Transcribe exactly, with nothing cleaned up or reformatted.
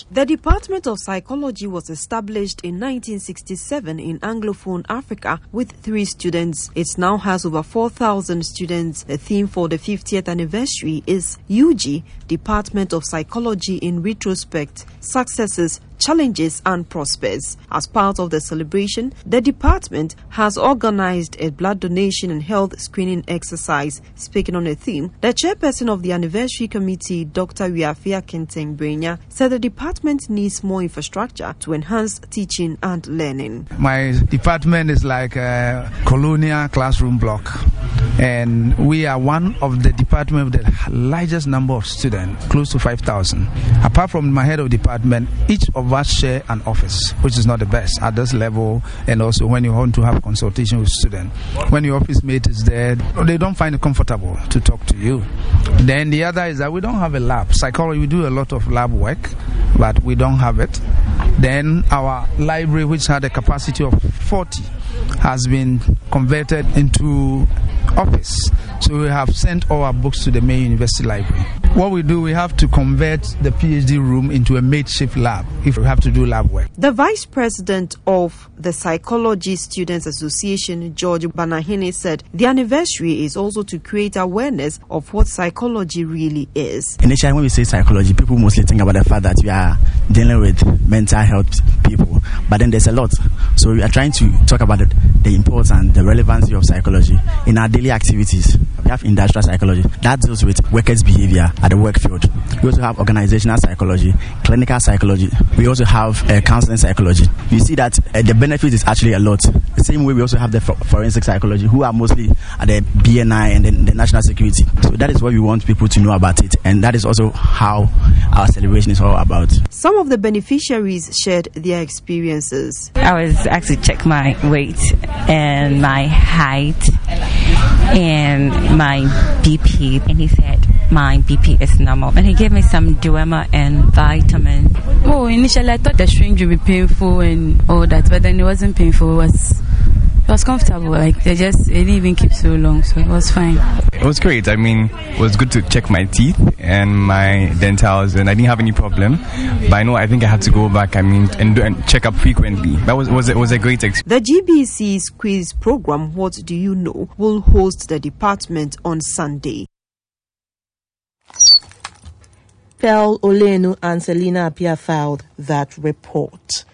The Department of Psychology was established in nineteen sixty-seven in Anglophone Africa with three students. It now has over four thousand students. The theme for the fiftieth anniversary is U G, Department of Psychology in Retrospect, Successes, Challenges and Prospects. As part of the celebration, the department has organized a blood donation and health screening exercise. Speaking on the theme, the chairperson of the anniversary committee, Doctor Wiafia Kenteng Brenya, said the department needs more infrastructure to enhance teaching and learning. My department is like a colonial classroom block, and we are one of the department with the largest number of students, close to five thousand. Apart from my head of department, each of us share an office, which is not the best at this level, and also when you want to have consultation with students. When your office mate is there, they don't find it comfortable to talk to you. Then the other is that we don't have a lab. Psychology, we do a lot of lab work, but we don't have it. Then our library, which had a capacity of forty, has been converted into office. So we have sent all our books to the main university library. What we do, we have to convert the PhD room into a makeshift lab if we have to do lab work. The Vice President of the Psychology Students Association, George Banahini, said the anniversary is also to create awareness of what psychology really is. Initially, when we say psychology, people mostly think about the fact that we are dealing with mental health people, but then there's a lot. So we are trying to talk about it, the importance, the relevancy of psychology in our daily activities. We have industrial psychology that deals with workers' behavior at the work field. We also have organizational psychology, clinical psychology. We also have uh, counseling psychology. You see that uh, the benefit is actually a lot. The same way we also have the for- forensic psychology, who are mostly at the B N I and then the national security. So that is what we want people to know about it, and that is also how our celebration is all about. Some of the beneficiaries shared their experiences. I was actually check my weight and my height and my B P, and he said my B P is normal, and he gave me some Duema and vitamin. Oh, initially I thought the syringe would be painful and all that, but then it wasn't painful. It was it was comfortable. Like they just it didn't even keep so long, so it was fine. It was great. I mean, it was good to check my teeth and my dentals, and I didn't have any problem. But I know I think I had to go back. I mean, and, do, and check up frequently. That was was it was a great experience. The G B C's quiz program, What Do You Know, will host the department on Sunday. Pearl Olenu and Selina Appiah filed that report.